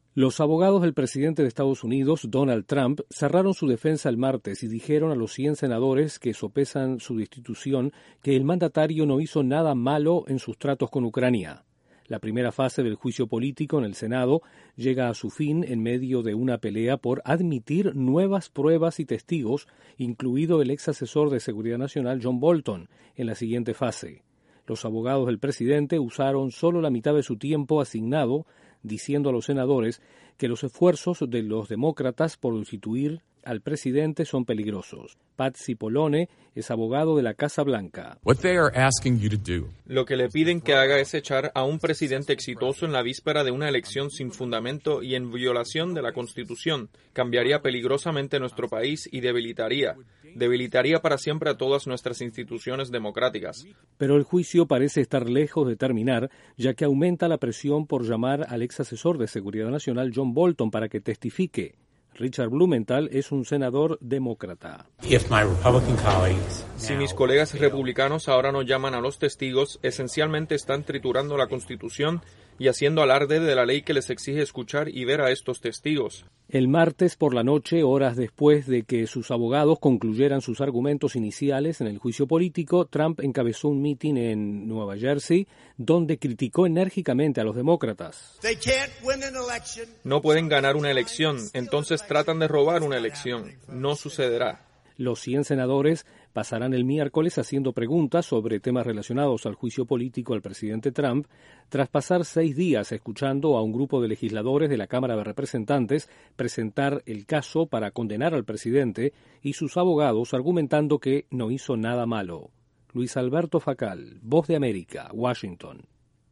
Los abogados del presidente de Estados Unidos, Donald Trump, cerraron su defensa el martes y dijeron a los 100 senadores que sopesan su destitución que el mandatario no hizo nada malo en sus tratos con Ucrania. La primera fase del juicio político en el Senado llega a su fin en medio de una pelea por admitir nuevas pruebas y testigos, incluido el ex asesor de Seguridad Nacional John Bolton, en la siguiente fase. Los abogados del presidente usaron solo la mitad de su tiempo asignado, diciendo a los senadores que los esfuerzos de los demócratas por destituir al presidente son peligrosos. Pat Cipollone es abogado de la Casa Blanca. Lo que le piden que haga es echar a un presidente exitoso en la víspera de una elección sin fundamento y en violación de la Constitución. Cambiaría peligrosamente nuestro país y debilitaría para siempre a todas nuestras instituciones democráticas. Pero el juicio parece estar lejos de terminar, ya que aumenta la presión por llamar al ex asesor de Seguridad Nacional John Bolton para que testifique. Richard Blumenthal es un senador demócrata. Si mis colegas republicanos ahora no llaman a los testigos, esencialmente están triturando la Constitución y haciendo alarde de la ley que les exige escuchar y ver a estos testigos. El martes por la noche, horas después de que sus abogados concluyeran sus argumentos iniciales en el juicio político, Trump encabezó un mitin en Nueva Jersey donde criticó enérgicamente a los demócratas. No pueden ganar una elección, entonces tratan de robar una elección. No sucederá. Los 100 senadores pasarán el miércoles haciendo preguntas sobre temas relacionados al juicio político al presidente Trump, tras pasar 6 días escuchando a un grupo de legisladores de la Cámara de Representantes presentar el caso para condenar al presidente y sus abogados argumentando que no hizo nada malo. Luis Alberto Facal, Voz de América, Washington.